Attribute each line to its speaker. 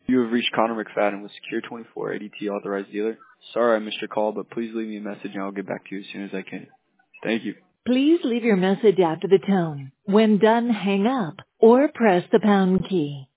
Speaker 1: You have reached Connor McFadden with Secure 24 ADT authorized dealer. Sorry I missed your call, but please leave me a message and I'll get back to you as soon as I can. Thank you.
Speaker 2: Please leave your message after the tone. When done, hang up or press the pound key.